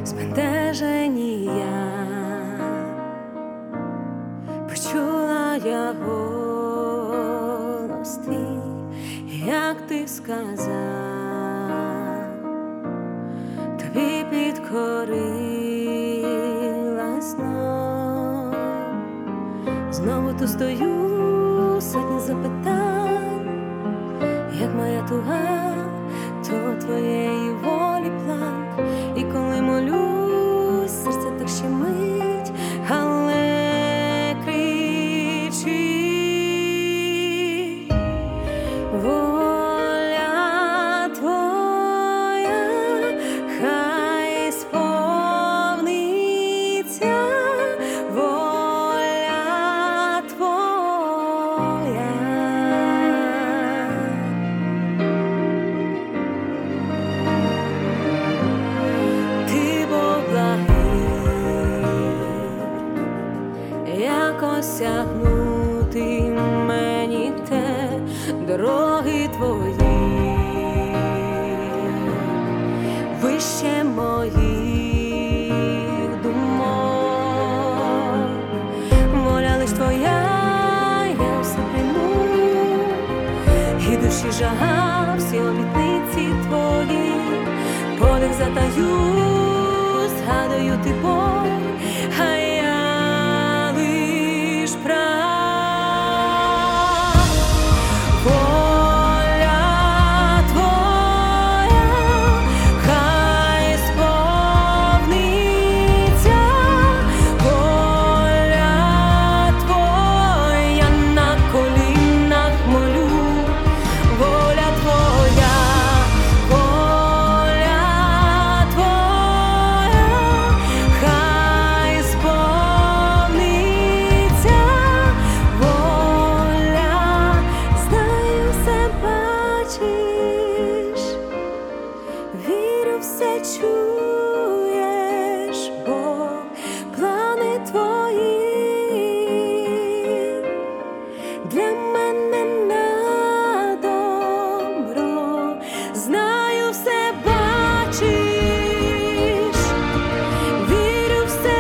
збентежені я, почула я голос твій, як ти сказав, тобі підкорила знов. Знову тут стою, сотні запитань, як моя туга, то твоєї волі план. І коли молюсь, серце так щемить, але кричить: воля твоя, хай сповниться, воля твоя. Як осягнути мені те дороги твої, вище моїх думок. Воля лиш твоя, я все прийму, і душі жага, всі обітниці твої. Подих затаю, згадую ти боль, а я лиш прав. Воля твоя, хай сповниться, воля твоя, на колінах молю, воля твоя. Вірю, все чуєш, бо плани твої для мене на добро. Знаю, все бачиш, вірю, все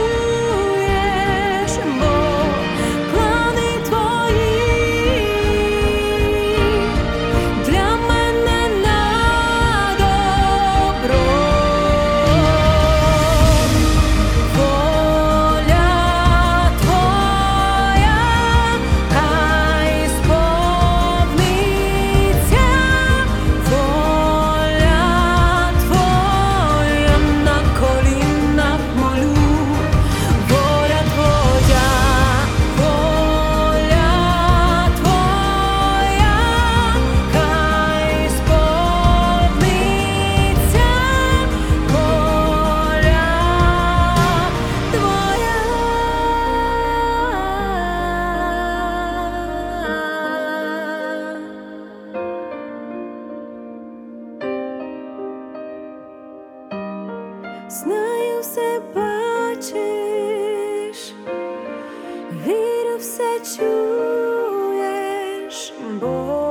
чуєш, бо плани твої для мене на добро. Воля твоя, хай сповниться, воля твоя, на колінах молю, воля твоя, воля твоя, хай сповниться, воля твоя. Знаю, все бачиш, вірю, все чуєш, бо